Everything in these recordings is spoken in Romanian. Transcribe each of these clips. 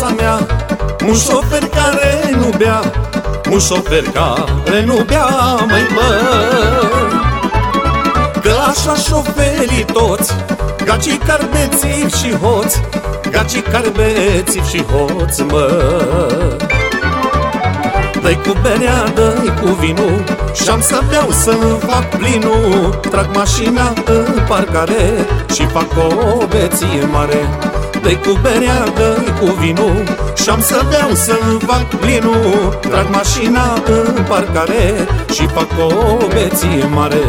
casa mea un șofer care nu bea, un șofer care nu bea, măi, mă. Că așa șoferii toți, gacii carbețivi și hoți, gacii carbețivi și hoți, mă. Dă-i cu berea, dă-i cu vinul, și-am să beau să-mi fac plinul. Trag mașina în parcare și fac o beție mare. Dă-i cu berea, dă-i cu vinul, și-am să beau să-mi fac plinul. Trag mașina în parcare și fac o beție mare.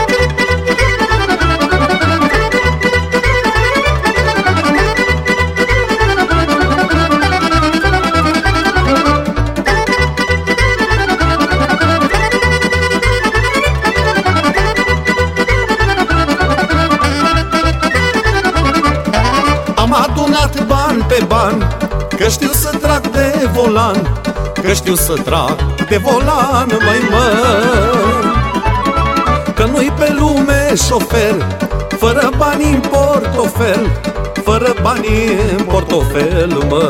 Am adunat bani pe bani, că știu să trag de volan, că știu să trag de volan, măi, mă. Că nu-i pe lume șofer fără bani în portofel, fără bani în portofel, mă.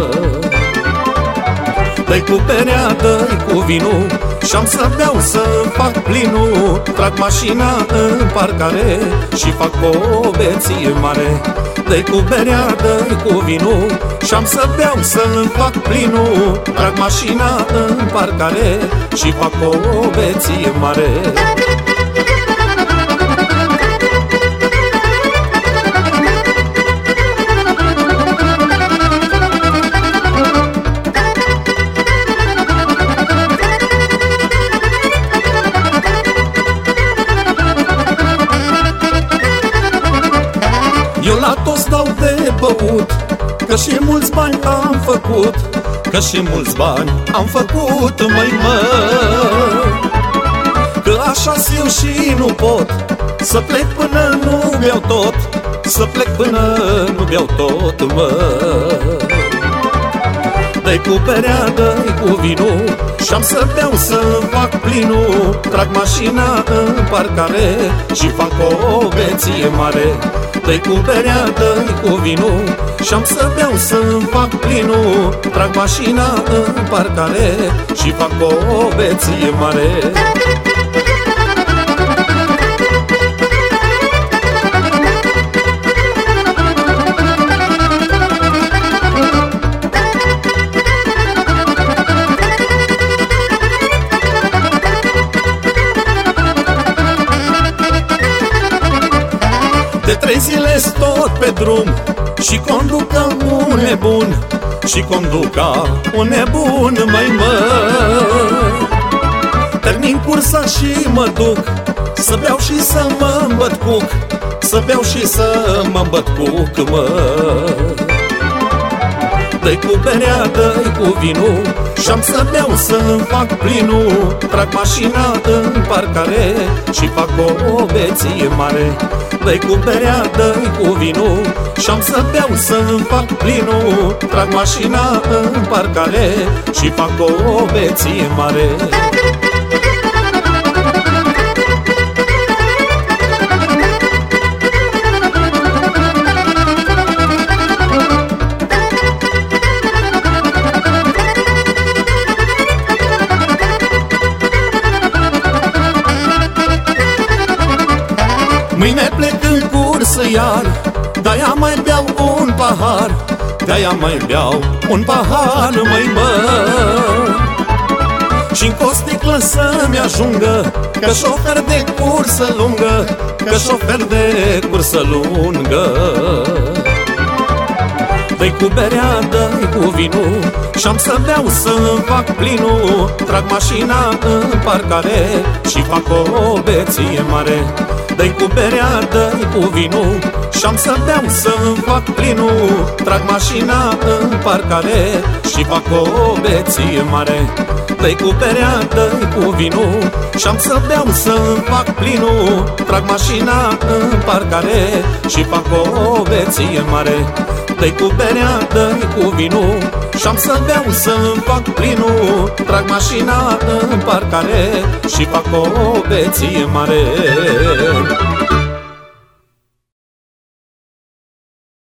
Dă-i cu berea, dă-i cu vinul, și-am să beau să fac plinul. Trag mașina în parcare și fac o beție mare. Dă-i cu berea, dă-i cu vinul, și-am să beau să-mi fac plinul. Trag mașina în parcare și fac o beție mare. Eu la toți dau de băut, că și mulți bani am făcut, că și mulți bani am făcut, măi, mă. Că așa-s eu și nu pot să plec până nu beau tot, să plec până nu beau tot, mă. Dă-i cu berea, dă-i cu vinul, și-am să beau să-mi fac plinul. Trag mașina în parcare și fac o beție mare. Dă-i cu berea, dă-i cu vinul, și-am să beau să-mi fac plinul. Trag mașina în parcare și fac o beție mare. De 3 zile tot pe drum și conduc ca un nebun, și conduc ca un nebun, măi, mă. Termin cursa și mă duc să beau și să mă îmbătcuc, să beau și să mă îmbătcuc, mă. Dă-i cu berea, dă-i cu vinul, și-am să beau să-mi fac plinul. Trag mașina în parcare și fac o beție mare. Dă-i cu berea, dă-i cu vinul, și-am să beau să-mi fac plinul. Trag mașina în parcare și fac o beție mare. Mâine plec în cursă iar, de-aia mai beau un pahar, de-aia mai beau un pahar, măi, mă. Și-n o sticlă să-mi ajungă, că șofer de cursă lungă, că șofer de cursă lungă. Dă-i cu berea, dă-i cu vinul, și-am să beau să-mi fac plinul. Trag mașina în parcare și fac o beție mare. Dă-i cu berea, dă-i cu vinul, și-am să beau să-mi fac plinul. Trag mașina în parcare și fac o beție mare. Dă-i cu berea, dă-i cu vinul, și-am să beau să-mi fac plinul. Trag mașina în parcare și fac o beție mare. Dă-i cu berea, dă-i cu vinul, și-am să beau să-mi fac plinul. Trag mașina în parcare și fac o beție mare.